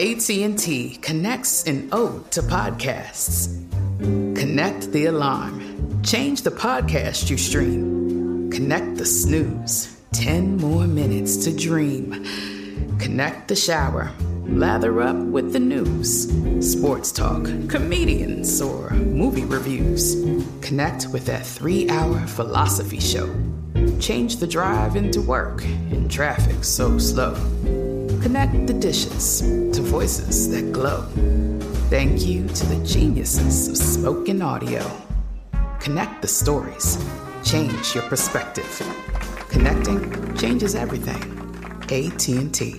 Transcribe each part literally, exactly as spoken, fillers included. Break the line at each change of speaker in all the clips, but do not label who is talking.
A T and T connects an ode to podcasts. Connect the alarm. Change the podcast you stream. Connect the snooze. Ten more minutes to dream. Connect the shower. Lather up with the news. Sports talk, comedians, or movie reviews. Connect with that three-hour philosophy show. Change the drive into work in traffic so slow. Connect the dishes to voices that glow. Thank you to the geniuses of spoken audio. Connect the stories. Change your perspective. Connecting changes everything. A T and T.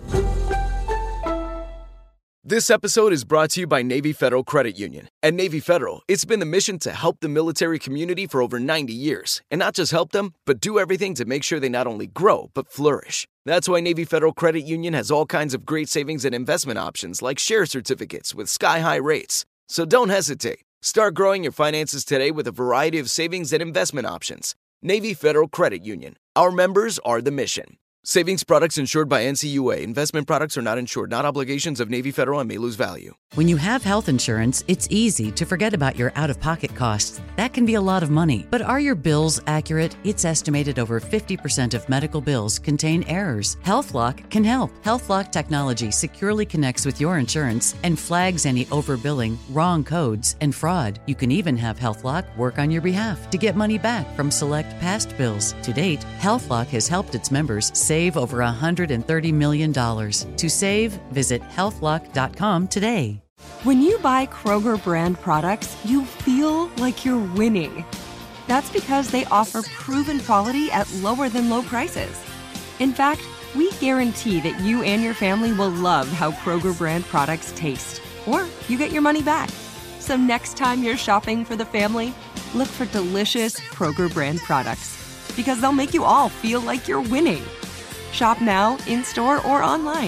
This episode is brought to you by Navy Federal Credit Union. At Navy Federal, it's been the mission to help the military community for over ninety years. And not just help them, but do everything to make sure they not only grow, but flourish. That's why Navy Federal Credit Union has all kinds of great savings and investment options like share certificates with sky-high rates. So don't hesitate. Start growing your finances today with a variety of savings and investment options. Navy Federal Credit Union. Our members are the mission. Savings products insured by N C U A. Investment products are not insured, not obligations of Navy Federal and may lose value.
When you have health insurance, it's easy to forget about your out-of-pocket costs. That can be a lot of money. But are your bills accurate? It's estimated over fifty percent of medical bills contain errors. HealthLock can help. HealthLock technology securely connects with your insurance and flags any overbilling, wrong codes, and fraud. You can even have HealthLock work on your behalf to get money back from select past bills. To date, HealthLock has helped its members save Save over one hundred thirty million dollars. To save, visit health lock dot com today.
When you buy Kroger brand products, you feel like you're winning. That's because they offer proven quality at lower than low prices. In fact, we guarantee that you and your family will love how Kroger brand products taste, or you get your money back. So next time you're shopping for the family, look for delicious Kroger brand products, because they'll make you all feel like you're winning. Shop now, in-store, or online.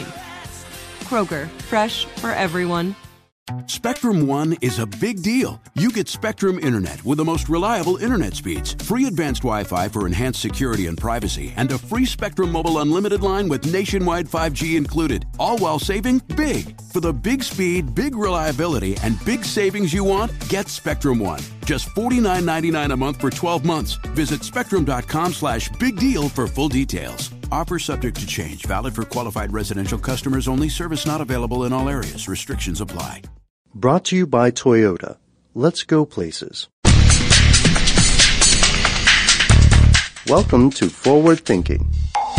Kroger, fresh for everyone.
Spectrum One is a big deal. You get Spectrum Internet with the most reliable internet speeds, free advanced Wi-Fi for enhanced security and privacy, and a free Spectrum Mobile Unlimited line with nationwide five G included, all while saving big. For the big speed, big reliability, and big savings you want, get Spectrum One. Just forty-nine ninety-nine a month for twelve months. Visit spectrum.com slash big deal for full details. Offer subject to change. Valid for qualified residential customers only. Service not available in all areas. Restrictions apply.
Brought to you by Toyota. Let's go places. Welcome to Forward Thinking.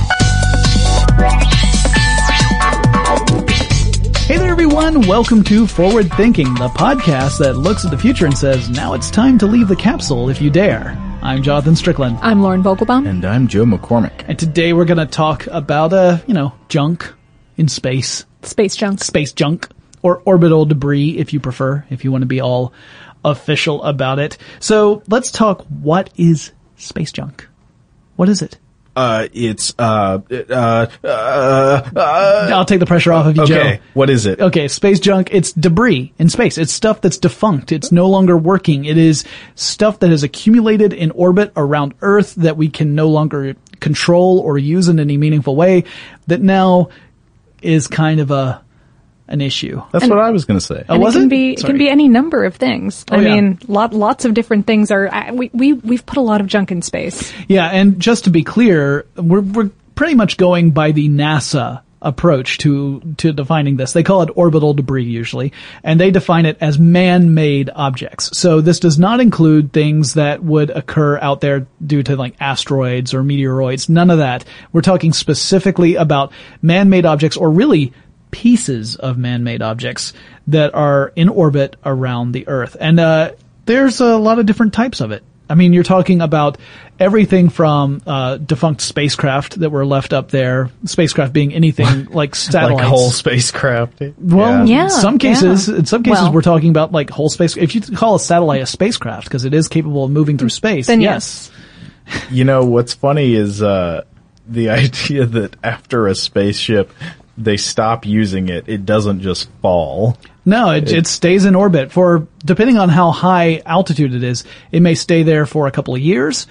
Hey there, everyone. Welcome to Forward Thinking, the podcast that looks at the future and says, now it's time to leave the capsule if you dare. I'm Jonathan Strickland.
I'm Lauren Vogelbaum.
And I'm Joe McCormick.
And today we're going to talk about, uh, you know, junk in space.
Space junk.
Space junk. Or orbital debris, if you prefer, if you want to be all official about it. So let's talk, what is space junk? What is it?
Uh, it's, uh, uh, uh, uh
I'll take the pressure off of you,
okay.
Joe.
Okay, what is it?
Okay, space junk, it's debris in space. It's stuff that's defunct. It's no longer working. It is stuff that has accumulated in orbit around Earth that we can no longer control or use in any meaningful way, that now is kind of a an issue.
That's
and,
what I was going to say.
Oh, was it? Can be, it can be any number of things.
Oh,
I
yeah.
mean, lot, lots of different things are, we, we, we've put a lot of junk in space.
Yeah, and just to be clear, we're, we're pretty much going by the NASA approach to, to defining this. They call it orbital debris usually, and they define it as man-made objects. So this does not include things that would occur out there due to like asteroids or meteoroids. None of that. We're talking specifically about man-made objects, or really pieces of man-made objects that are in orbit around the Earth. And uh there's a lot of different types of it. I mean, you're talking about everything from uh defunct spacecraft that were left up there, spacecraft being anything like satellites.
Like whole spacecraft.
Well,
yeah.
in some cases,
yeah.
in some cases
well,
we're talking about like whole space. If you call a satellite a spacecraft because it is capable of moving through space,
then
yes.
yes.
You know, what's funny is uh the idea that after a spaceship they stop using it, it doesn't just fall.
No, it, it, it stays in orbit for, depending on how high altitude it is, it may stay there for a couple of years,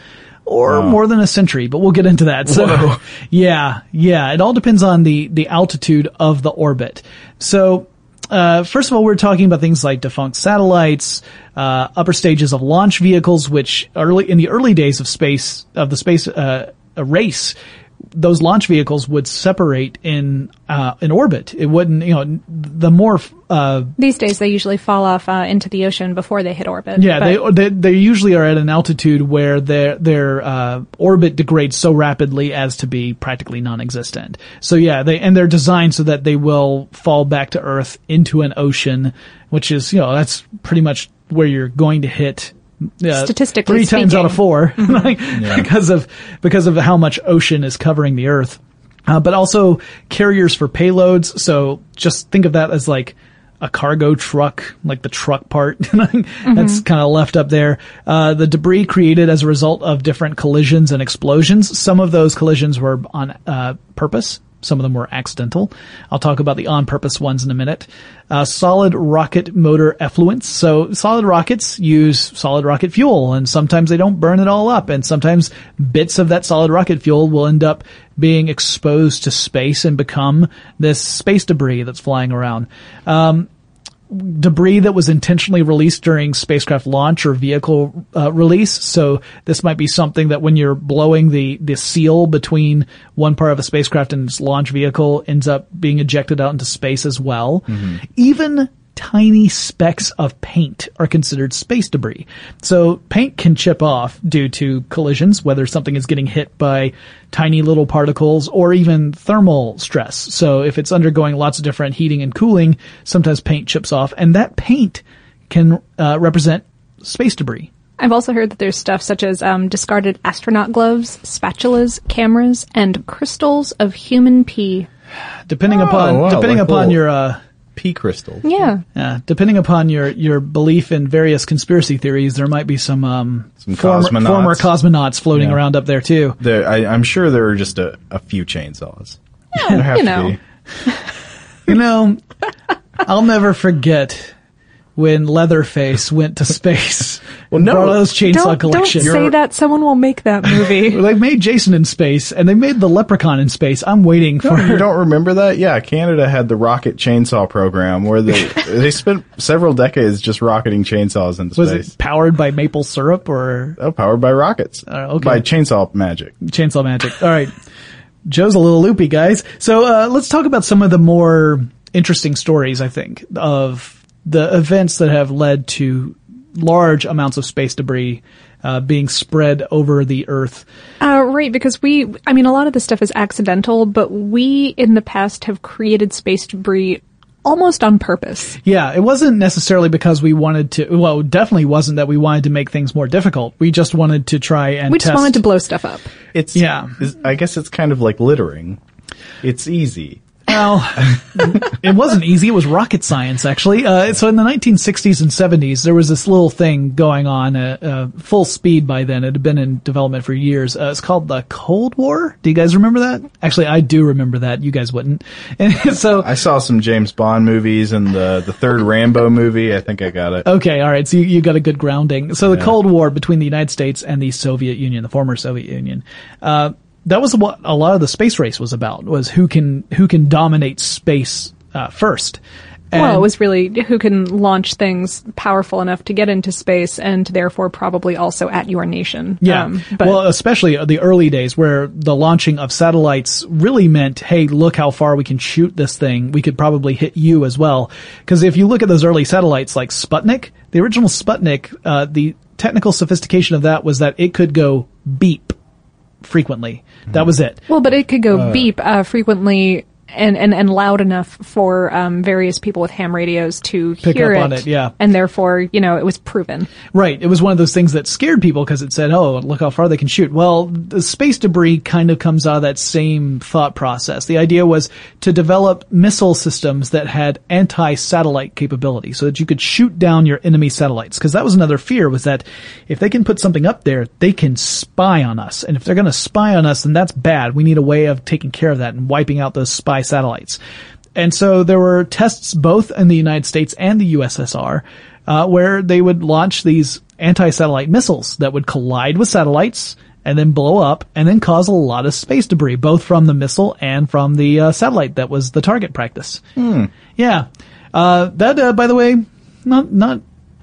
or
Wow.
more than a century, but we'll get into that. So,
Whoa.
yeah, yeah, it all depends on the, the altitude of the orbit. So, uh, first of all, we're talking about things like defunct satellites, uh, upper stages of launch vehicles, which early, in the early days of space, of the space, uh, a race, those launch vehicles would separate in, uh, in orbit. It wouldn't, you know, the more, uh,
These days, they usually fall off uh, into the ocean before they hit orbit.
yeah,
but-
they, they they usually are at an altitude where their their uh, orbit degrades so rapidly as to be practically non-existent. So yeah, they and they're designed so that they will fall back to Earth into an ocean, which is, you know, that's pretty much where you're going to hit. Uh,
Statistically
three times
speaking.
out of four, like,
Yeah.
because of because of how much ocean is covering the Earth. Uh, but also carriers for payloads. So just think of that as like a cargo truck, like the truck part that's kind of left up there. Uh, the debris created as a result of different collisions and explosions. Some of those collisions were on uh, purpose. Some of them were accidental. I'll talk about the on-purpose ones in a minute. Uh, solid rocket motor effluents. So solid rockets use solid rocket fuel, and sometimes they don't burn it all up, and sometimes bits of that solid rocket fuel will end up being exposed to space and become this space debris that's flying around. Um, debris that was intentionally released during spacecraft launch or vehicle uh, release. So this might be something that when you're blowing the, the seal between one part of a spacecraft and its launch vehicle ends up being ejected out into space as well. Mm-hmm. Even tiny specks of paint are considered space debris. So paint can chip off due to collisions, whether something is getting hit by tiny little particles or even thermal stress. So if it's undergoing lots of different heating and cooling, sometimes paint chips off, and that paint can uh, represent space debris.
I've also heard that there's stuff such as um, discarded astronaut gloves, spatulas, cameras, and crystals of human pee.
Depending
Oh,
upon
wow,
depending
like
upon
little-
your uh
Pea crystal.
Yeah.
Yeah, depending upon your, your belief in various conspiracy theories, there might be some, um,
Some
former,
cosmonauts.
former cosmonauts floating
Yeah.
around up there too.
There, I, I'm sure there are just a, a few chainsaws.
Yeah,
There have
you
to
know.
be.
You know, I'll never forget when Leatherface went to space.
Well, no.
brought out his chainsaw
Don't, don't
collection.
say that. Someone will make that movie.
They made Jason in space, and they made the Leprechaun in space. I'm waiting for.
You don't remember that? Yeah, Canada had the rocket chainsaw program where they they spent several decades just rocketing chainsaws into
Was
space.
it powered by maple syrup or
Oh, powered by rockets.
Uh, okay.
By chainsaw magic.
chainsaw magic? All right. Joe's a little loopy, guys. So uh, let's talk about some of the more interesting stories, I think, of the events that have led to large amounts of space debris uh, being spread over the Earth.
Uh, right, because we, I mean, a lot of this stuff is accidental, but we in the past have created space debris almost on purpose.
Yeah, it wasn't necessarily because we wanted to, well, it definitely wasn't that we wanted to make things more difficult. We just wanted to try and
We just
test.
wanted to blow stuff up.
It's
Yeah.
is- I guess it's kind of like littering. It's easy.
Well, it wasn't easy. It was rocket science, actually. Uh, so in the nineteen sixties and seventies, there was this little thing going on, uh, uh, full speed by then. It had been in development for years. Uh, it's called the Cold War. Do you guys remember that? Actually, I do remember that. You guys wouldn't. And so,
I saw some James Bond movies and the the third Rambo movie. I think I got it.
okay, all right. So you, you got a good grounding. So the
Yeah.
Cold War between the United States and the Soviet Union, the former Soviet Union, uh, that was what a lot of the space race was about, was who can, who can dominate space, uh, first. And
Well, it was really who can launch things powerful enough to get into space and therefore probably also at your nation.
Yeah.
Um, but
well, especially the early days where the launching of satellites really meant, hey, look how far we can shoot this thing. We could probably hit you as well. Because if you look at those early satellites like Sputnik, the original Sputnik, uh, the technical sophistication of that was that it could go beep frequently. That was it.
well, but it could go beep uh, frequently and, and, and loud enough for um, various people with ham radios to
Pick
hear
up
it.
on it, yeah.
And therefore, you know, it was proven.
Right. It was one of those things that scared people because it said, oh, look how far they can shoot. Well, the space debris kind of comes out of that same thought process. The idea was to develop missile systems that had anti-satellite capability so that you could shoot down your enemy satellites. Because that was another fear, was that if they can put something up there, they can spy on us. And if they're going to spy on us, then that's bad. We need a way of taking care of that and wiping out those spy satellites. And so there were tests both in the United States and the U S S R, uh, where they would launch these anti-satellite missiles that would collide with satellites and then blow up and then cause a lot of space debris, both from the missile and from the uh, satellite that was the target practice.
Hmm.
Yeah. Uh, that, uh, by the way, not, not,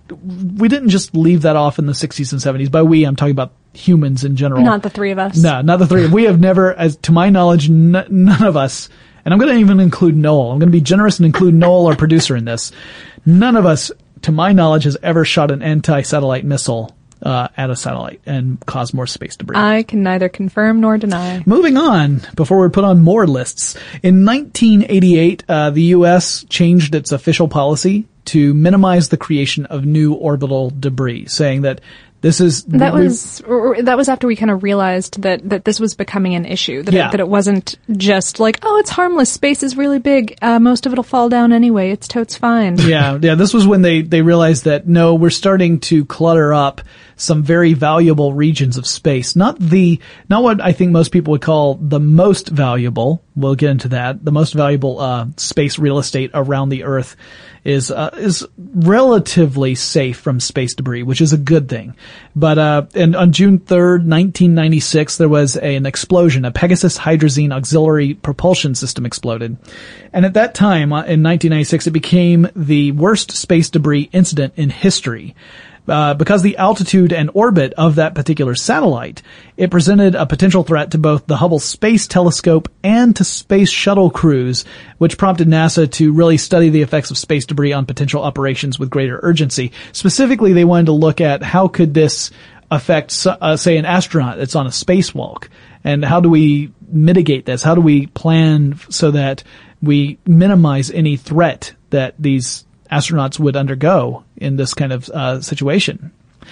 we didn't just leave that off in the sixties and seventies. By we, I'm talking about humans in general.
Not the three of us.
No, not the three. We have never, as to my knowledge, n- none of us, and I'm going to even include Noel. I'm going to be generous and include Noel, our producer, in this. None of us, to my knowledge, has ever shot an anti-satellite missile uh, at a satellite and caused more space debris.
I can neither confirm nor deny.
Moving on, before we put on more lists. In nineteen eighty-eight, uh, the U S changed its official policy to minimize the creation of new orbital debris, saying that this is
that was that was after we kind of realized that that this was becoming an issue. That
yeah.
it, that it wasn't just like, oh, it's harmless. Space is really big. Uh, most of it'll fall down anyway. It's totes fine.
Yeah, yeah. This was when they they realized that no, we're starting to clutter up some very valuable regions of space. Not the not what I think most people would call the most valuable. We'll get into that. The most valuable uh space real estate around the Earth is uh, is relatively safe from space debris, which is a good thing. But uh and on June third, nineteen ninety-six, there was a, an explosion. A Pegasus hydrazine auxiliary propulsion system exploded. And at that time, uh, in nineteen ninety-six, it became the worst space debris incident in history. Uh, because the altitude and orbit of that particular satellite, it presented a potential threat to both the Hubble Space Telescope and to space shuttle crews, which prompted NASA to really study the effects of space debris on potential operations with greater urgency. Specifically, they wanted to look at how could this affect, uh, say, an astronaut that's on a spacewalk, and how do we mitigate this? How do we plan so that we minimize any threat that these astronauts would undergo in this kind of uh, situation.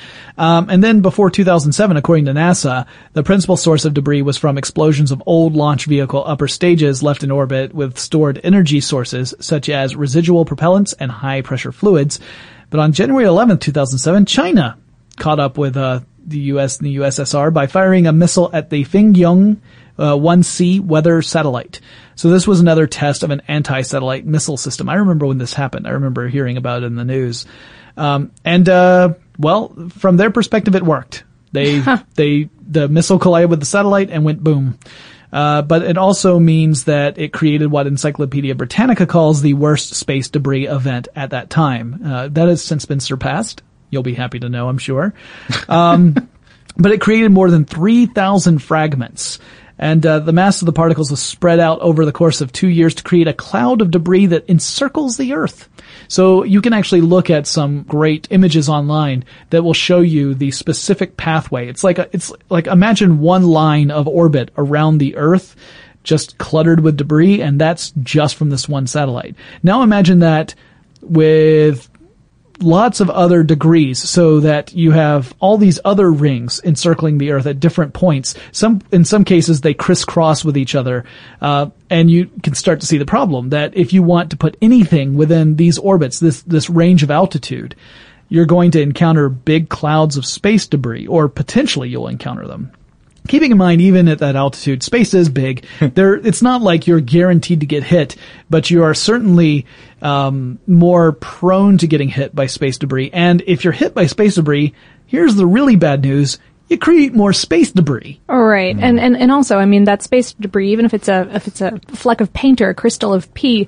Um, and then before two thousand seven, according to NASA, the principal source of debris was from explosions of old launch vehicle upper stages left in orbit with stored energy sources such as residual propellants and high pressure fluids. But on January eleventh, two thousand seven, China caught up with uh, the U S and the U S S R by firing a missile at the Fingyong Uh, one C weather satellite. So this was another test of an anti-satellite missile system. I remember when this happened. I remember hearing about it in the news. Um, and, uh, well, from their perspective, it worked. They, they, the missile collided with the satellite and went boom. Uh, but it also means that it created what Encyclopedia Britannica calls the worst space debris event at that time. Uh, that has since been surpassed. You'll be happy to know, I'm sure. Um, but it created more than three thousand fragments. And uh, the mass of the particles was spread out over the course of two years to create a cloud of debris that encircles the Earth. So you can actually look at some great images online that will show you the specific pathway. It's like a, it's like imagine one line of orbit around the Earth, just cluttered with debris, and that's just from this one satellite. Now imagine that with lots of other degrees, so that you have all these other rings encircling the Earth at different points. Some, in some cases, they crisscross with each other, uh, and you can start to see the problem that if you want to put anything within these orbits, this this range of altitude, you're going to encounter big clouds of space debris, or potentially you'll encounter them. Keeping in mind, even at that altitude, space is big. There, it's not like you're guaranteed to get hit, but you are certainly um, more prone to getting hit by space debris. And if you're hit by space debris, here's the really bad news: you create more space debris.
All right, mm. and and and also, I mean, that space debris, even if it's a if it's a fleck of paint or a crystal of pee,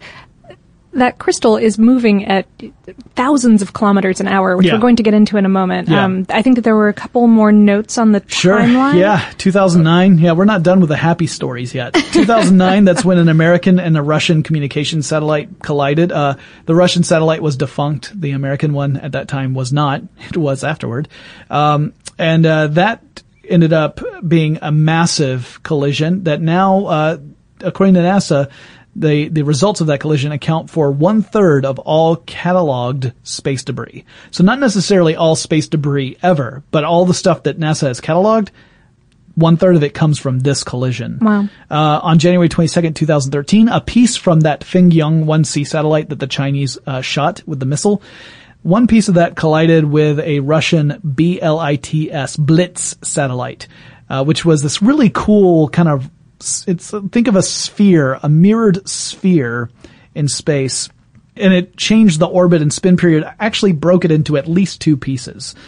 that crystal is moving at thousands of kilometers an hour, which
yeah.
we're going to get into in a moment.
Yeah.
Um, I think that there were a couple more notes on the
sure.
timeline.
Yeah, two thousand nine. Yeah, we're not done with the happy stories yet. two thousand nine, that's when an American and a Russian communication satellite collided. Uh, the Russian satellite was defunct. The American one at that time was not. It was afterward. Um, and uh, that ended up being a massive collision that now, uh, according to NASA, The, the results of that collision account for one third of all cataloged space debris. So not necessarily all space debris ever, but all the stuff that NASA has cataloged, one third of it comes from this collision.
Wow.
Uh, on January twenty-second, twenty thirteen, a piece from that Fingyong one C satellite that the Chinese, uh, shot with the missile, one piece of that collided with a Russian B L I T S Blitz satellite, uh, which was this really cool kind of It's, think of a sphere, a mirrored sphere in space, and it changed the orbit and spin period, actually broke it into at least two pieces.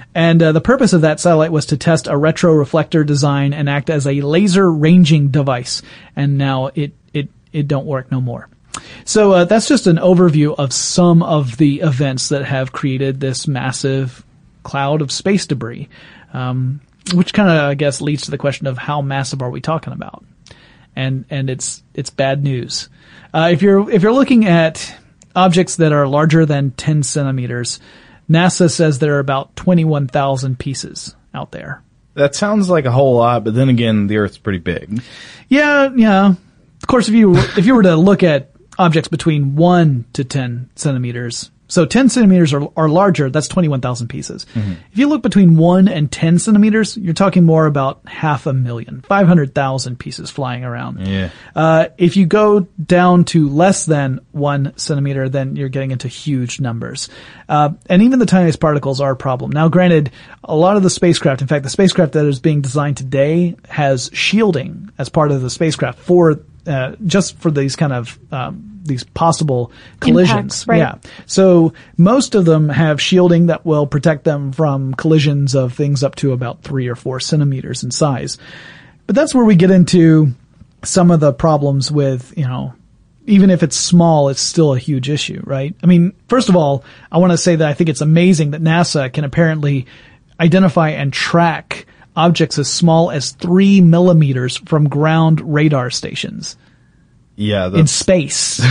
And uh, the purpose of that satellite was to test a retroreflector design and act as a laser ranging device. And now it it it don't work no more. So uh, that's just an overview of some of the events that have created this massive cloud of space debris, um, which kind of, I guess, leads to the question of how massive are we talking about? And and it's it's bad news. Uh, if you're if you're looking at objects that are larger than ten centimeters, NASA says there are about twenty-one thousand pieces out there.
That sounds like a whole lot, but then again, the Earth's pretty big.
Yeah, yeah. Of course, if you if you were to look at objects between one to ten centimeters, so ten centimeters or, or larger, that's twenty-one thousand pieces. Mm-hmm. If you look between one and ten centimeters, you're talking more about half a million, five hundred thousand pieces flying around.
Yeah.
Uh, if you go down to less than one centimeter, then you're getting into huge numbers. Uh, and even the tiniest particles are a problem. Now, granted, a lot of the spacecraft, in fact, the spacecraft that is being designed today has shielding as part of the spacecraft for Uh, just for these kind of um, these possible collisions.
Impacts, right.
Yeah. So most of them have shielding that will protect them from collisions of things up to about three or four centimeters in size. But that's where we get into some of the problems with, you know, even if it's small, it's still a huge issue, right? I mean, first of all, I want to say that I think it's amazing that NASA can apparently identify and track objects as small as three millimeters from ground radar stations.
Yeah, that's...
in space.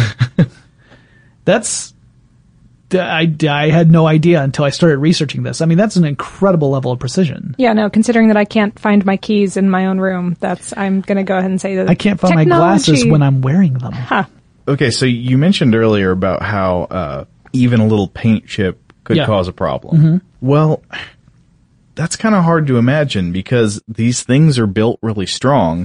That's, I, I had no idea until I started researching this. I mean, that's an incredible level of precision.
Yeah, no, considering that I can't find my keys in my own room, that's, I'm going to go ahead and say that
I can't find
technology...
my glasses when I'm wearing them.
Huh.
Okay, so you mentioned earlier about how uh, even a little paint chip could
Yeah.
cause a problem.
Mm-hmm.
Well, that's kind of hard to imagine because these things are built really strong.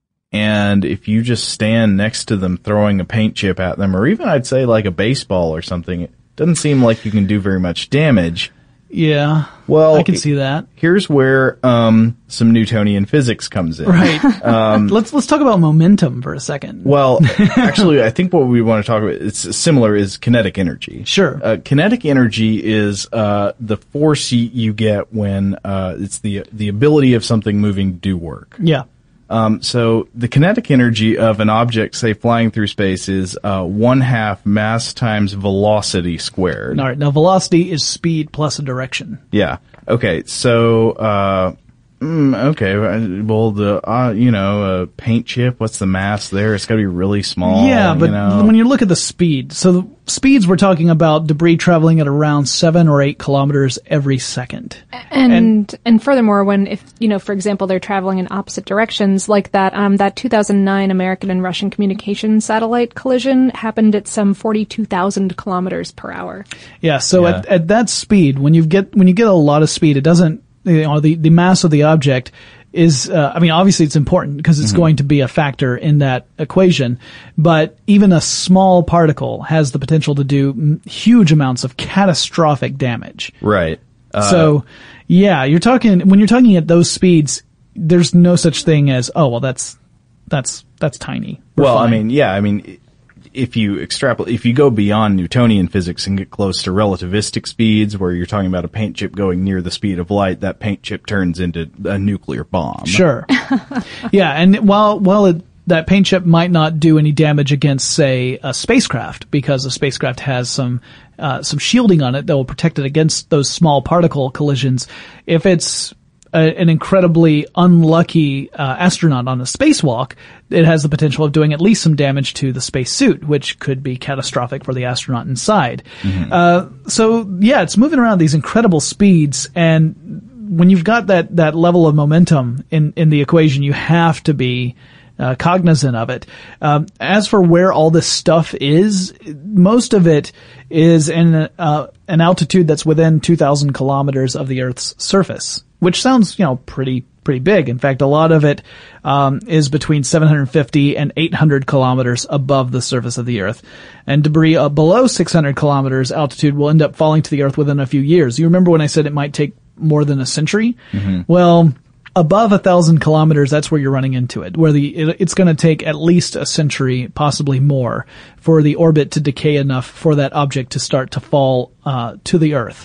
And if you just stand next to them throwing a paint chip at them, or even I'd say like a baseball or something, it doesn't seem like you can do very much damage.
Yeah.
Well,
I can see that.
Here's where um, some Newtonian physics comes in.
Right. Um, let's let's talk about momentum for a second.
Well, actually, I think what we want to talk about, it's similar, is kinetic energy.
Sure.
Uh, kinetic energy is uh, the force you, you get when uh, it's the the ability of something moving to do work.
Yeah.
Um, so the kinetic energy of an object, say, flying through space is uh, one half mass times velocity squared.
All right. Now, velocity is speed plus a direction.
Yeah. Okay. So, uh, mm, okay. Well, the, uh, you know, uh, paint chip, what's the mass there? It's got to be really small.
Yeah, but
you know?
when you look at the speed, so the speeds, we're talking about debris traveling at around seven or eight kilometers every second.
And, and and furthermore, when, if you know, for example, they're traveling in opposite directions, like that um that two thousand nine American and Russian communication satellite collision happened at some forty-two thousand kilometers per hour.
Yeah, so
Yeah.
at at that speed, when you get when you get a lot of speed, it doesn't, you know, the the mass of the object is, uh, I mean, obviously it's important because it's mm-hmm. going to be a factor in that equation, but even a small particle has the potential to do m- huge amounts of catastrophic damage.
Right. Uh,
so, yeah, you're talking, when you're talking at those speeds, there's no such thing as, oh, well, that's, that's, that's tiny. We're
well,
fine.
I mean, yeah, I mean, if you extrapolate, if you go beyond Newtonian physics and get close to relativistic speeds, where you're talking about a paint chip going near the speed of light, that paint chip turns into a nuclear bomb.
Sure. Yeah, and while while it, that paint chip might not do any damage against, say, a spacecraft, because a spacecraft has some uh, some shielding on it that will protect it against those small particle collisions, if it's a, an incredibly unlucky uh, astronaut on a spacewalk, it has the potential of doing at least some damage to the spacesuit, which could be catastrophic for the astronaut inside. Mm-hmm. Uh, so, yeah, it's moving around at these incredible speeds, and when you've got that, that level of momentum in, in the equation, you have to be uh, cognizant of it. Um, as for where all this stuff is, most of it is in uh, an altitude that's within two thousand kilometers of the Earth's surface, which sounds, you know, pretty pretty big. In fact, a lot of it um, is between seven hundred fifty and eight hundred kilometers above the surface of the Earth. And debris uh, below six hundred kilometers altitude will end up falling to the Earth within a few years. You remember when I said it might take more than a century? Mm-hmm. Well, above a thousand kilometers, that's where you're running into it, where the it, it's going to take at least a century, possibly more, for the orbit to decay enough for that object to start to fall uh, to the Earth.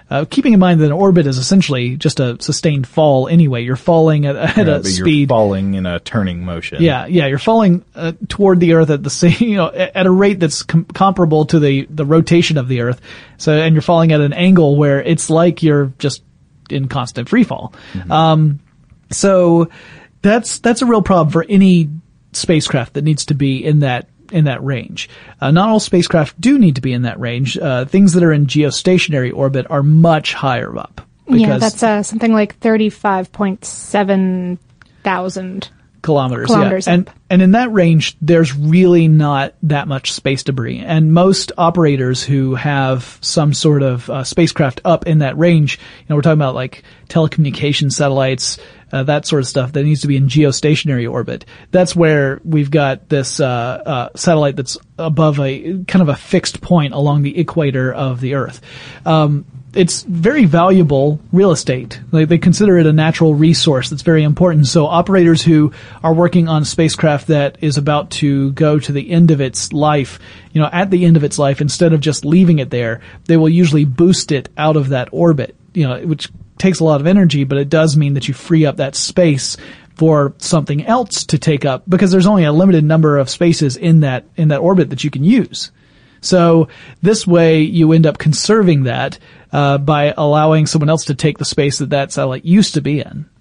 Uh, keeping in mind that an orbit is essentially just a sustained fall anyway. You're falling at, at
yeah,
a
but
speed.
You're falling in a turning motion.
Yeah, yeah. You're falling uh, toward the Earth at the same, you know, at a rate that's com- comparable to the, the rotation of the Earth. So, and you're falling at an angle where it's like you're just in constant free fall. Mm-hmm. Um, so that's, that's a real problem for any spacecraft that needs to be in that in that range. Uh, not all spacecraft do need to be in that range. Uh, things that are in geostationary orbit are much higher up.
Yeah, that's uh, something like thirty-five point seven thousand
kilometers.
kilometers
yeah. And, and in that range, there's really not that much space debris. And most operators who have some sort of uh, spacecraft up in that range, you know, we're talking about like telecommunication satellites, Uh, that sort of stuff that needs to be in geostationary orbit. That's where we've got this uh, uh, satellite that's above a kind of a fixed point along the equator of the Earth. Um, it's very valuable real estate. Like, they consider it a natural resource that's very important. So operators who are working on a spacecraft that is about to go to the end of its life, you know, at the end of its life, instead of just leaving it there, they will usually boost it out of that orbit, you know, which takes a lot of energy, but it does mean that you free up that space for something else to take up, because there's only a limited number of spaces in that in that orbit that you can use. So this way you end up conserving that uh, by allowing someone else to take the space that that satellite used to be in.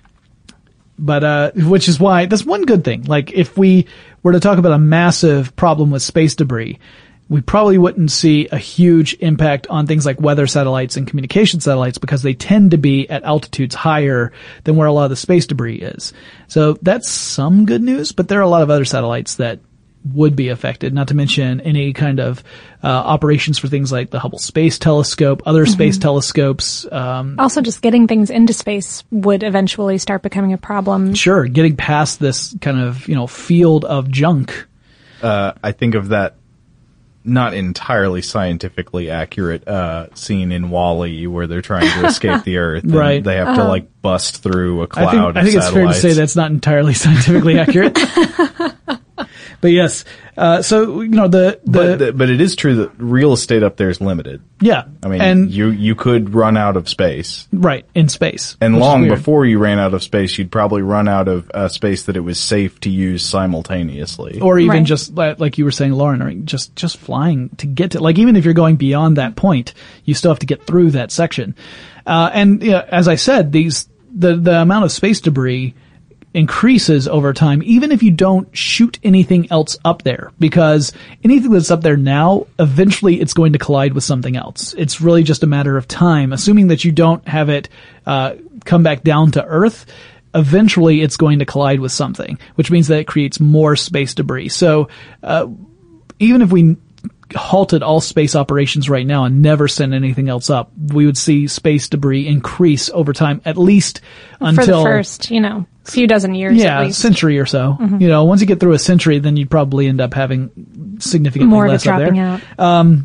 But uh which is why that's one good thing. Like, if we were to talk about a massive problem with space debris, we probably wouldn't see a huge impact on things like weather satellites and communication satellites, because they tend to be at altitudes higher than where a lot of the space debris is. So that's some good news, but there are a lot of other satellites that would be affected, not to mention any kind of uh, operations for things like the Hubble Space Telescope, other mm-hmm. space telescopes. Um,
also, just getting things into space would eventually start becoming a problem.
Sure, getting past this kind of, you know, field of junk.
Uh, I think of that not entirely scientifically accurate uh scene in WALL-E where they're trying to escape the Earth. And
right.
They have
uh,
to like bust through a cloud
I think,
of
I think it's fair to say that's not entirely scientifically accurate. But yes, uh, so, you know, the, the,
but, the, but it is true that real estate up there is limited.
Yeah.
I mean,
and,
you, you could run out of space.
Right, in space.
And long before you ran out of space, you'd probably run out of uh, space that it was safe to use simultaneously.
Or even
right.
just, like you were saying, Lauren, or just, just flying to get to, like, even if you're going beyond that point, you still have to get through that section. Uh, and, you know, as I said, these, the, the amount of space debris increases over time, even if you don't shoot anything else up there, because anything that's up there now, eventually it's going to collide with something else. It's really just a matter of time, assuming that you don't have it uh come back down to Earth. Eventually it's going to collide with something, which means that it creates more space debris. So uh even if we halted all space operations right now and never sent anything else up, we would see space debris increase over time, at least until
for the first, you know, few dozen years.
Yeah,
at least.
century or so.
Mm-hmm.
You know, once you get through a century, then you'd probably end up having significantly
more
less
of it dropping
up there.
out.
Um,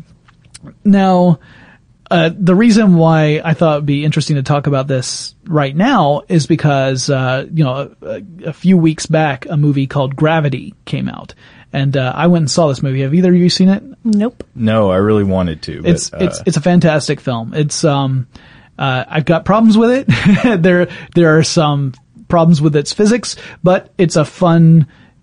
now, uh, the reason why I thought it'd be interesting to talk about this right now is because, uh, you know, a, a few weeks back, a movie called Gravity came out. And, uh, I went and saw this movie. Have either of you seen it?
Nope.
No, I really wanted to. But,
it's,
uh,
it's, it's a fantastic film. It's, um, uh, I've got problems with it. there, there are some problems with its physics, but it's a fun,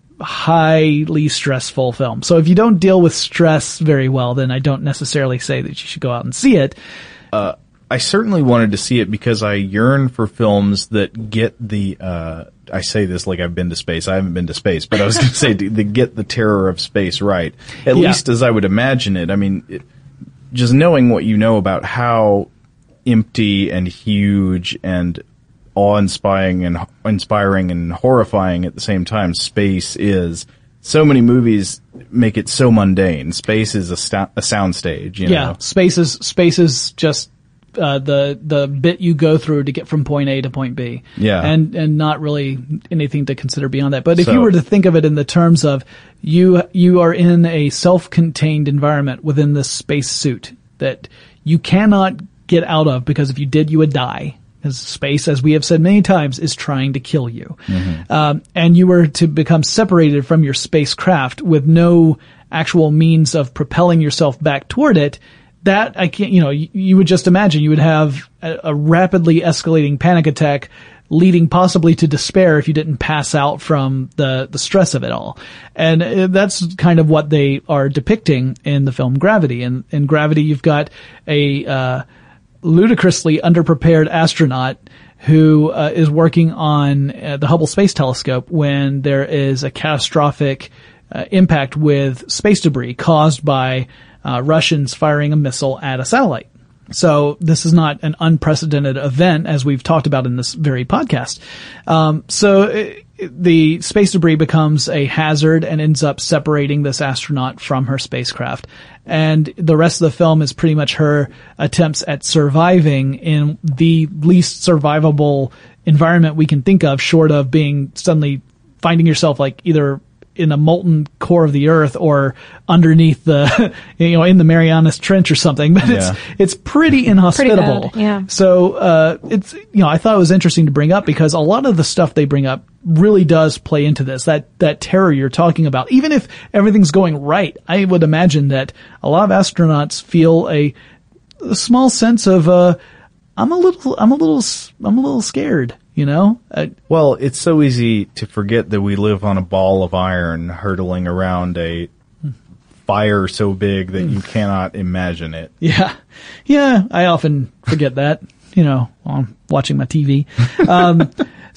highly stressful film. So if you don't deal with stress very well, then I don't necessarily say that you should go out and see it.
Uh, I certainly wanted to see it because I yearn for films that get the, uh, I say this like I've been to space. I haven't been to space, but I was going to say to get the terror of space right. At
yeah.
least as I would imagine it. I mean, it, just knowing what you know about how empty and huge and awe-inspiring and inspiring and horrifying at the same time space is. So many movies make it so mundane. Space is a, sta- a soundstage, you
yeah,
know.
space is space is just uh, the the bit you go through to get from point A to point B.
Yeah,
and and not really anything to consider beyond that. But if
so,
you were to think of it in the terms of you you are in a self-contained environment within this space suit that you cannot get out of, because if you did, you would die. Because space, as we have said many times, is trying to kill you. Mm-hmm. Um, and you were to become separated from your spacecraft with no actual means of propelling yourself back toward it, that I can't, you know, you, you would just imagine you would have a, a rapidly escalating panic attack leading possibly to despair if you didn't pass out from the, the stress of it all. And uh, that's kind of what they are depicting in the film Gravity. And in Gravity, you've got a, uh, ludicrously underprepared astronaut who uh, is working on uh, the Hubble Space Telescope when there is a catastrophic uh, impact with space debris caused by uh, Russians firing a missile at a satellite. So this is not an unprecedented event, as we've talked about in this very podcast. Um, so it, the space debris becomes a hazard and ends up separating this astronaut from her spacecraft. And the rest of the film is pretty much her attempts at surviving in the least survivable environment we can think of, short of being suddenly finding yourself like either in a molten core of the earth or underneath the, you know, in the Marianas Trench or something. But
Yeah.
it's, it's pretty inhospitable.
Pretty bad, yeah.
So, uh, it's, you know, I thought it was interesting to bring up because a lot of the stuff they bring up really does play into this, that, that terror you're talking about. Even if everything's going right, I would imagine that a lot of astronauts feel a, a small sense of, uh, I'm a little, I'm a little, I'm a little scared, you know? Uh,
Well, it's so easy to forget that we live on a ball of iron hurtling around a fire so big that you cannot imagine it.
yeah. Yeah, I often forget that, you know, while I'm watching my T V. Um,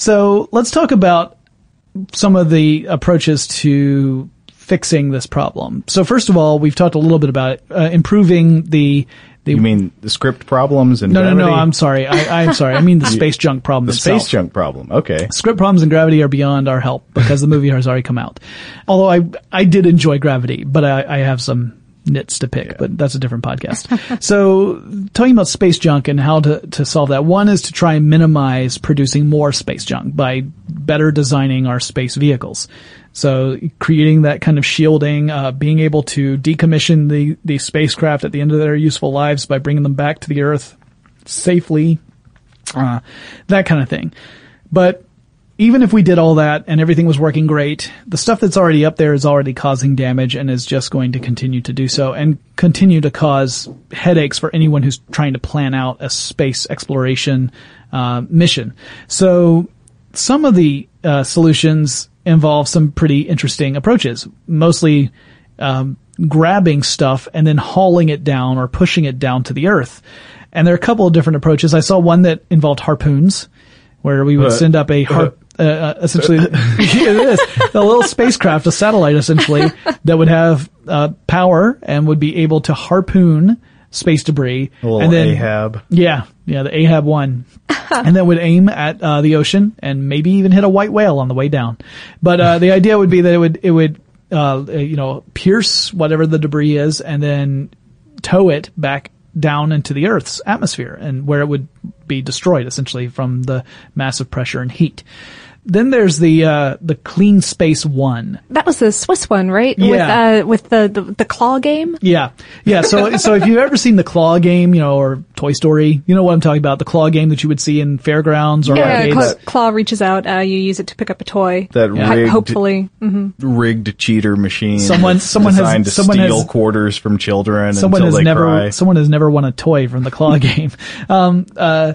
so let's talk about some of the approaches to fixing this problem. So first of all, we've talked a little bit about it, uh, improving the, the
You mean the script problems and
no, no,
Gravity?
no, I'm sorry. I, I'm sorry. I mean the space junk problem
The
itself.
space junk problem. Okay.
Script problems in Gravity are beyond our help because the movie has already come out. Although I, I did enjoy Gravity, but I, I have some nits to pick,
Yeah.
but that's a different podcast. So talking about space junk and how to, to solve that. One is to try and minimize producing more space junk by better designing our space vehicles. So creating that kind of shielding, uh, being able to decommission the, the spacecraft at the end of their useful lives by bringing them back to the Earth safely, uh, that kind of thing. But even if we did all that and everything was working great, the stuff that's already up there is already causing damage and is just going to continue to do so and continue to cause headaches for anyone who's trying to plan out a space exploration uh, mission. So some of the uh, solutions involve some pretty interesting approaches, mostly um, grabbing stuff and then hauling it down or pushing it down to the Earth. And there are a couple of different approaches. I saw one that involved harpoons, where we would
Uh,
send up a harp, uh, uh, essentially, it is a little spacecraft, a satellite essentially, that would have uh, power and would be able to harpoon space debris.
A little
and then,
Ahab.
Yeah, yeah, the Ahab one. And then would aim at uh, the ocean and maybe even hit a white whale on the way down. But uh, the idea would be that it would, it would, uh, you know, pierce whatever the debris is and then tow it back down into the Earth's atmosphere and where it would be destroyed essentially from the massive pressure and heat. Then there's the uh the Clean Space One.
That was the Swiss one, right?
Yeah.
With uh with the, the the claw game.
Yeah. Yeah, so so if you've ever seen the Claw game, you know, or Toy Story, you know what I'm talking about, the Claw game that you would see in fairgrounds or
Yeah,
arcades.
claw, claw reaches out. Uh, you use it to pick up a toy.
That
Ho-
rigged,
hopefully. hmm
rigged cheater machine.
Someone- someone has-
designed to
someone
steal
has-
quarters from children
Someone
until
has
they
never
cry.
someone has never won a toy from the Claw game. Um uh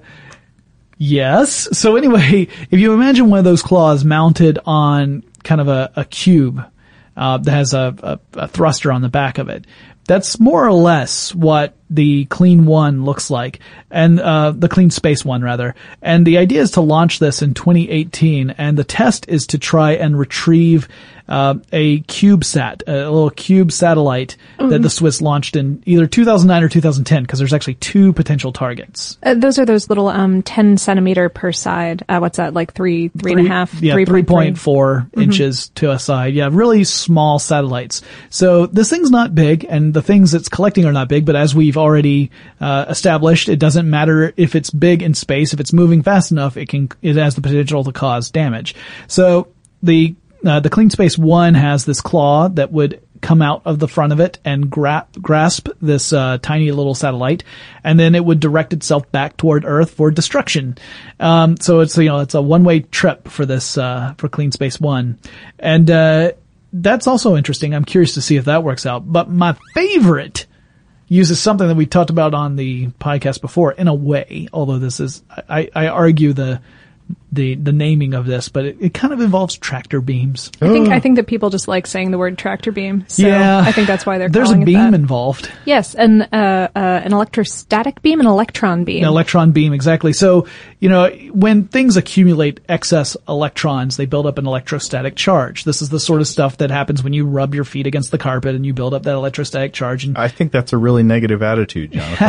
Yes. So anyway, if you imagine one of those claws mounted on kind of a, a cube, uh, that has a, a, a thruster on the back of it, that's more or less what the Clean One looks like, and uh, the Clean Space One rather. And the idea is to launch this in twenty eighteen, and the test is to try and retrieve uh, a CubeSat, a little cube satellite that the Swiss launched in either two thousand nine or two thousand ten, because there's actually two potential targets.
Uh, those are those little um ten centimeter per side. Uh, what's that? Like three, three and a half,
yeah,
three
three point
point
four inches to a side. Yeah, really small satellites. So this thing's not big, and the things it's collecting are not big. But as we've already uh, established, it doesn't matter if it's big in space. If it's moving fast enough, it can it has the potential to cause damage. So the uh, the Clean Space One has this claw that would come out of the front of it and gra- grasp this uh, tiny little satellite, and then it would direct itself back toward Earth for destruction. Um, so it's, you know, it's a one-way trip for this uh, for Clean Space One, and uh, that's also interesting. I'm curious to see if that works out. But my favorite uses something that we talked about on the podcast before in a way, although this is, I, I argue the, the, the naming of this, but it, it kind of involves tractor beams.
I think, I think that people just like saying the word tractor beam. So
yeah.
I think that's why they're
There's
calling
a
it
beam
that.
involved.
Yes. An, uh, uh, an electrostatic beam, an electron beam.
An electron beam, exactly. So, you know, when things accumulate excess electrons, they build up an electrostatic charge. This is the sort of stuff that happens when you rub your feet against the carpet and you build up that electrostatic charge. And
I think that's a really negative attitude, Jonathan.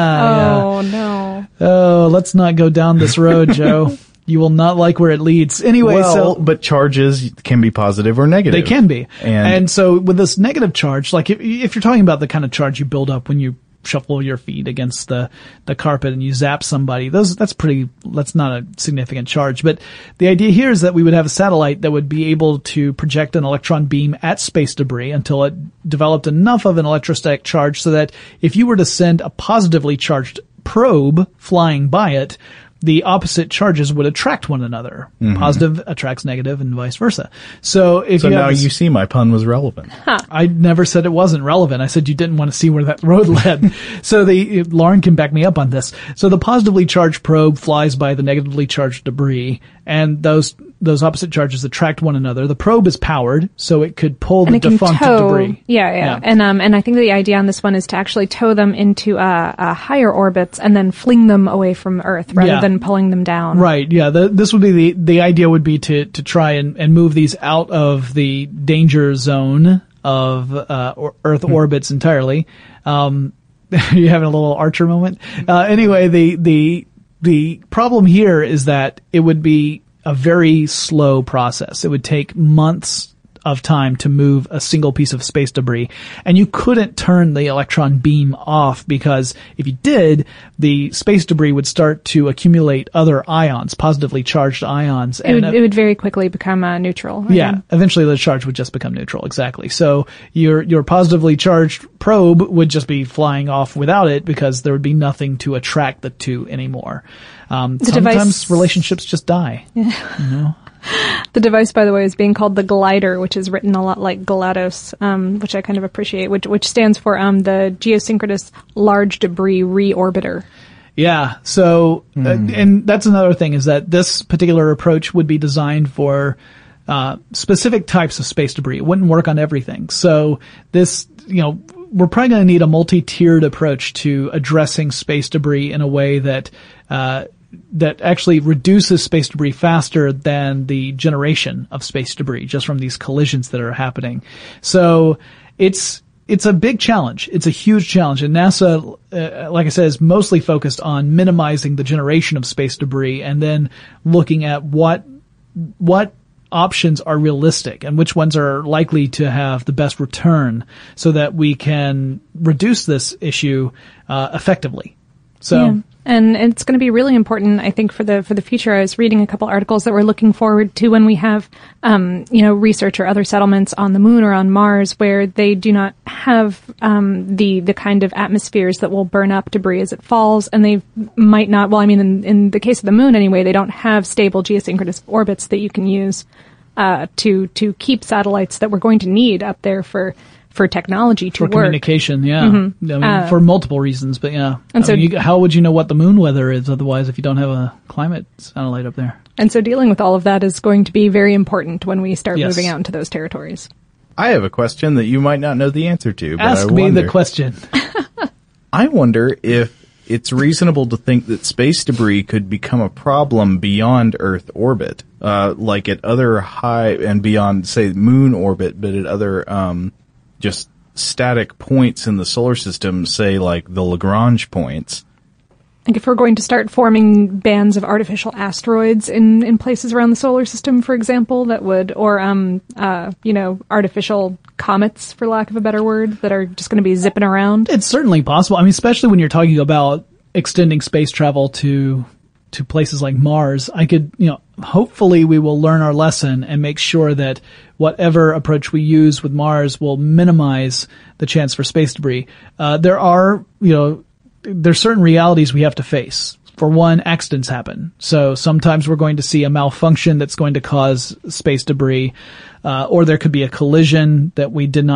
oh, no.
Oh, let's not go down this road, Joe. You will not like where it leads. Anyway,
well,
so.
but charges can be positive or negative.
They can be.
And,
and so with this negative charge, like if, if you're talking about the kind of charge you build up when you shuffle your feet against the, the carpet and you zap somebody, those, that's pretty, that's not a significant charge. But the idea here is that we would have a satellite that would be able to project an electron beam at space debris until it developed enough of an electrostatic charge so that if you were to send a positively charged probe flying by it, the opposite charges would attract one another. Mm-hmm. Positive attracts negative and vice versa. So if
so
you
now
this,
you see my pun was relevant.
Huh.
I never said it wasn't relevant. I said you didn't want to see where that road led. So the, Lauren can back me up on this. So the positively charged probe flies by the negatively charged debris, and those, those opposite charges attract one another. The probe is powered, so it could pull
and
the
it can
defunct
tow,
debris.
Yeah, yeah, yeah. And, um, and I think the idea on this one is to actually tow them into, uh, uh higher orbits and then fling them away from Earth rather
Yeah.
than pulling them down.
Right, yeah. The, this would be the, the idea would be to, to try and, and move these out of the danger zone of, uh, or Earth
Hmm.
orbits entirely. Um, you having a little Archer moment? Uh, anyway, the, the, the problem here is that it would be a very slow process. It would take months of time to move a single piece of space debris. And you couldn't turn the electron beam off because if you did, the space debris would start to accumulate other ions, positively charged ions.
It would,
and
it would very quickly become uh, neutral.
yeah,
Again.
eventually the charge would just become neutral, exactly. So your your positively charged probe would just be flying off without it because there would be nothing to attract the two anymore. Um, sometimes
device-
relationships just die. Yeah. You know?
The device, by the way, is being called the Glider, which is written a lot like GLaDOS, um, which I kind of appreciate, which which stands for um, the Geosynchronous Large Debris Reorbiter.
Yeah. So, uh, and that's another thing is that this particular approach would be designed for uh, specific types of space debris. It wouldn't work on everything. So this, you know, we're probably going to need a multi-tiered approach to addressing space debris in a way that uh that actually reduces space debris faster than the generation of space debris just from these collisions that are happening. So it's it's a big challenge. It's a huge challenge. And NASA, uh, like I said, is mostly focused on minimizing the generation of space debris and then looking at what what options are realistic and which ones are likely to have the best return so that we can reduce this issue uh, effectively. So.
Yeah. And it's going to be really important, I think, for the for the future. I was reading a couple articles that we're looking forward to when we have, um, you know, research or other settlements on the moon or on Mars where they do not have um, the the kind of atmospheres that will burn up debris as it falls, and they might not. Well, I mean, in, in the case of the moon, anyway, they don't have stable geosynchronous orbits that you can use uh, to to keep satellites that we're going to need up there for. for technology to
for
work.
communication, yeah.
Mm-hmm.
I mean,
Uh,
for multiple reasons, but yeah.
and
I
so-
mean, you, how would you know what the moon weather is otherwise if you don't have a climate satellite up there?
And so dealing with all of that is going to be very important when we start
Yes.
moving out into those territories.
I have a question that you might not know the answer to. But
Ask
I
me
wonder.
the question.
I wonder if it's reasonable to think that space debris could become a problem beyond Earth orbit, uh, like at other high and beyond, say, moon orbit, but at other um, just static points in the solar system, say like the Lagrange points.
Like if we're going to start forming bands of artificial asteroids in, in places around the solar system, for example, that would, or, um, uh, you know, artificial comets, for lack of a better word, that are just going to be zipping around.
It's certainly possible. I mean, especially when you're talking about extending space travel to to places like Mars. I could, you know, hopefully we will learn our lesson and make sure that whatever approach we use with Mars will minimize the chance for space debris. Uh, there are, you know, there's certain realities we have to face. For one, accidents happen. So sometimes we're going to see a malfunction that's going to cause space debris, uh, or there could be a collision that we did not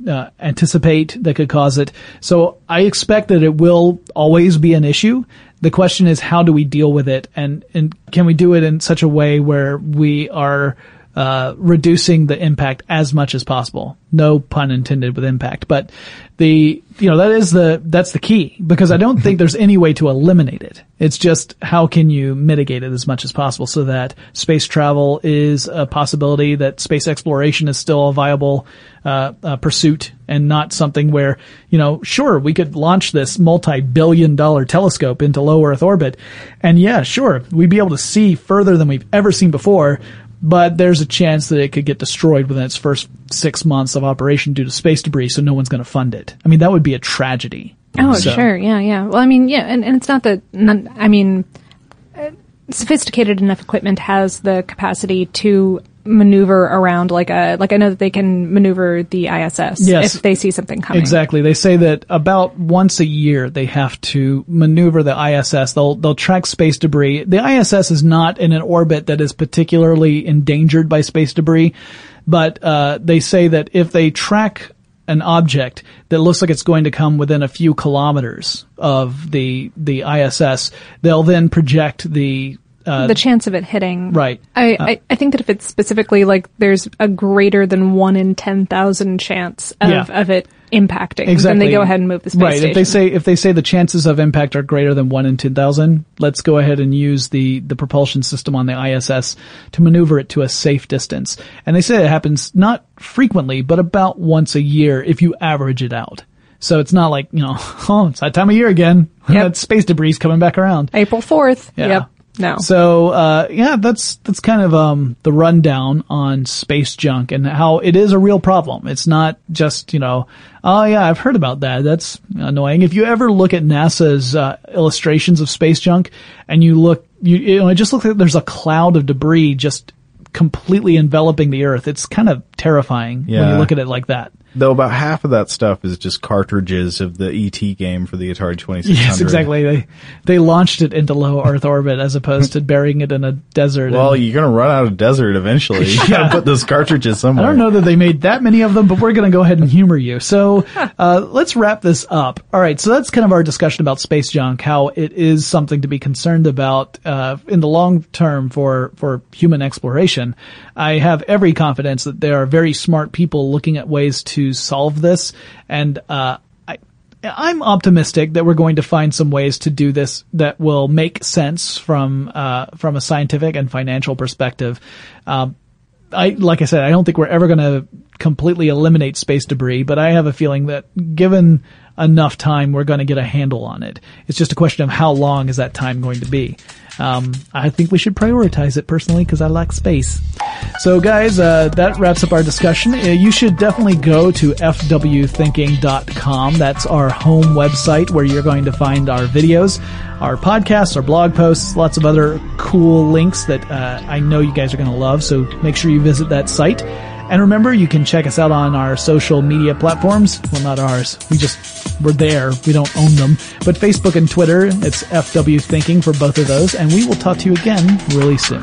uh, anticipate that could cause it. So I expect that it will always be an issue. The question is, how do we deal with it, and and can we do it in such a way where we are uh reducing the impact as much as possible? No pun intended with impact, but the you know that is the that's the key, because I don't think there's any way to eliminate it. It's just, how can you mitigate it as much as possible so that space travel is a possibility, that space exploration is still a viable uh, uh pursuit, and not something where, you know, sure, we could launch this multi-billion dollar telescope into low Earth orbit, and yeah, sure, we'd be able to see further than we've ever seen before, but there's a chance that it could get destroyed within its first six months of operation due to space debris, so no one's going to fund it. I mean, that would be a tragedy.
Oh,
so.
Sure. Yeah, yeah. Well, I mean, yeah, and, and it's not that, none, I mean, uh, sophisticated enough equipment has the capacity to maneuver around like a, like I know that they can maneuver the I S S
yes,
if they see something coming.
Exactly. They say that about once a year they have to maneuver the I S S. They'll, they'll track space debris. The I S S is not in an orbit that is particularly endangered by space debris, but, uh, they say that if they track an object that looks like it's going to come within a few kilometers of the, the I S S, they'll then project the Uh,
the chance of it hitting.
Right.
I,
Uh,
I, I think that if it's specifically like there's a greater than one in ten thousand chance of,
Yeah.
of it impacting,
Exactly.
then they go ahead and move the space
right.
station.
If they say, if they say the chances of impact are greater than one in ten thousand, let's go ahead and use the, the propulsion system on the I S S to maneuver it to a safe distance. And they say it happens not frequently, but about once a year if you average it out. So it's not like, you know, oh, it's that time of year again.
Yep.
That space debris coming back around.
April fourth.
Yeah.
Yep. No.
So, uh, yeah, that's, that's kind of, um, the rundown on space junk and how it is a real problem. It's not just, you know, oh yeah, I've heard about that. That's annoying. If you ever look at NASA's, uh, illustrations of space junk and you look, you, you know, it just looks like there's a cloud of debris just completely enveloping the Earth. It's kind of terrifying
Yeah.
when you look at it like that.
Though about half of that stuff is just cartridges of the E T game for the Atari twenty-six hundred.
Yes, exactly. They they launched it into low Earth orbit as opposed to burying it in a desert.
Well,
and,
you're going to run out of desert eventually. You got to put those cartridges somewhere.
I don't know that they made that many of them, but we're going to go ahead and humor you. So uh let's wrap this up. All right, so that's kind of our discussion about space junk, how it is something to be concerned about uh in the long term for for human exploration. I have every confidence that there are very smart people looking at ways to solve this, and uh I I'm optimistic that we're going to find some ways to do this that will make sense from uh from a scientific and financial perspective. Um I, like I said, I don't think we're ever going to completely eliminate space debris, but I have a feeling that given enough time, we're going to get a handle on it. It's just a question of how long is that time going to be. Um, I think we should prioritize it personally because I like space. So guys, uh, that wraps up our discussion. Uh, you should definitely go to f w thinking dot com. That's our home website where you're going to find our videos, our podcasts, our blog posts, lots of other cool links that uh, I know you guys are going to love. So make sure you visit that site. And remember, you can check us out on our social media platforms. Well, not ours. We just, we're there. We don't own them. But Facebook and Twitter, it's F W Thinking for both of those. And we will talk to you again really soon.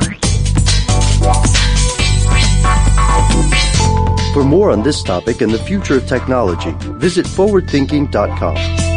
For more on this topic and the future of technology, visit forward thinking dot com.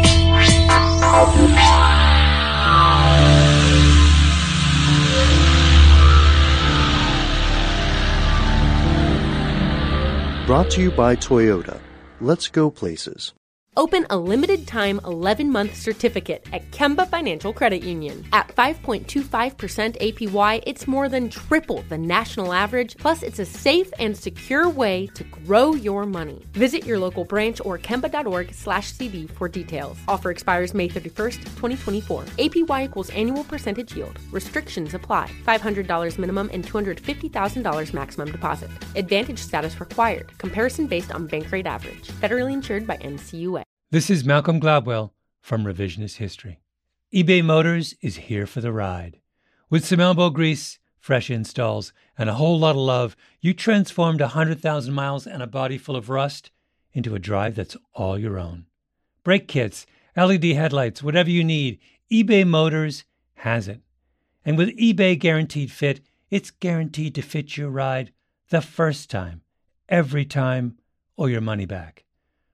Brought to you by Toyota. Let's go places.
Open a limited-time eleven-month certificate at Kemba Financial Credit Union. At five point two five percent A P Y, it's more than triple the national average, plus it's a safe and secure way to grow your money. Visit your local branch or kemba.org slash CD for details. Offer expires May thirty-first, twenty twenty-four. A P Y equals annual percentage yield. Restrictions apply. five hundred dollars minimum and two hundred fifty thousand dollars maximum deposit. Advantage status required. Comparison based on bank rate average. Federally insured by N C U A.
This is Malcolm Gladwell from Revisionist History. eBay Motors is here for the ride. With some elbow grease, fresh installs, and a whole lot of love, you transformed one hundred thousand miles and a body full of rust into a drive that's all your own. Brake kits, L E D headlights, whatever you need, eBay Motors has it. And with eBay Guaranteed Fit, it's guaranteed to fit your ride the first time, every time, or your money back.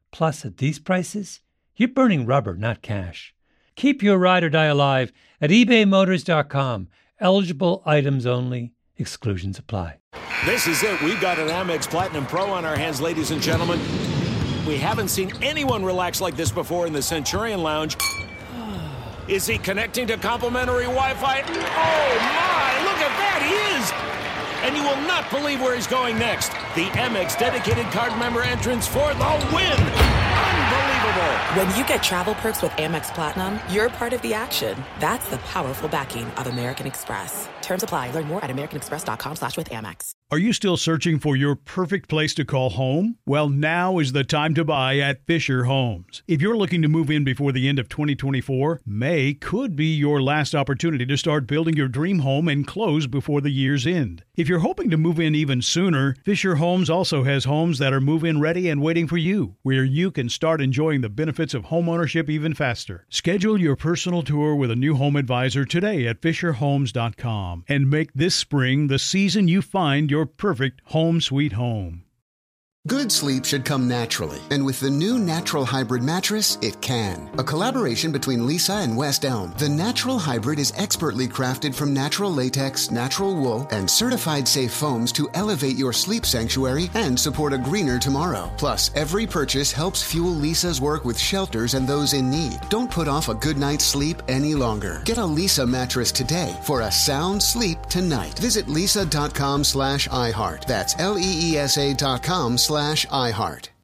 Plus, at these prices, you're burning rubber, not cash. Keep your ride or die alive at ebay motors dot com. Eligible items only. Exclusions apply.
This is it. We've got an Amex Platinum Pro on our hands, ladies and gentlemen. We haven't seen anyone relax like this before in the Centurion Lounge. Is he connecting to complimentary Wi-Fi? Oh, my! Look at that! He is! And you will not believe where he's going next. The Amex dedicated card member entrance for the win! Unbelievable!
When you get travel perks with Amex Platinum, you're part of the action. That's the powerful backing of American Express. Terms apply. Learn more at americanexpress.com slash with Amex.
Are you still searching for your perfect place to call home? Well, now is the time to buy at Fisher Homes. If you're looking to move in before the end of twenty twenty-four, May could be your last opportunity to start building your dream home and close before the year's end. If you're hoping to move in even sooner, Fisher Homes also has homes that are move-in ready and waiting for you, where you can start enjoying the benefits of homeownership even faster. Schedule your personal tour with a new home advisor today at fisher homes dot com and make this spring the season you find your perfect home sweet home.
Good sleep should come naturally, and with the new Natural Hybrid mattress, it can. A collaboration between Lisa and West Elm, the Natural Hybrid is expertly crafted from natural latex, natural wool, and certified safe foams to elevate your sleep sanctuary and support a greener tomorrow. Plus, every purchase helps fuel Lisa's work with shelters and those in need. Don't put off a good night's sleep any longer. Get a Lisa mattress today for a sound sleep tonight. Visit lisa dot com slash iHeart. That's L E E S A dot com slash iHeart.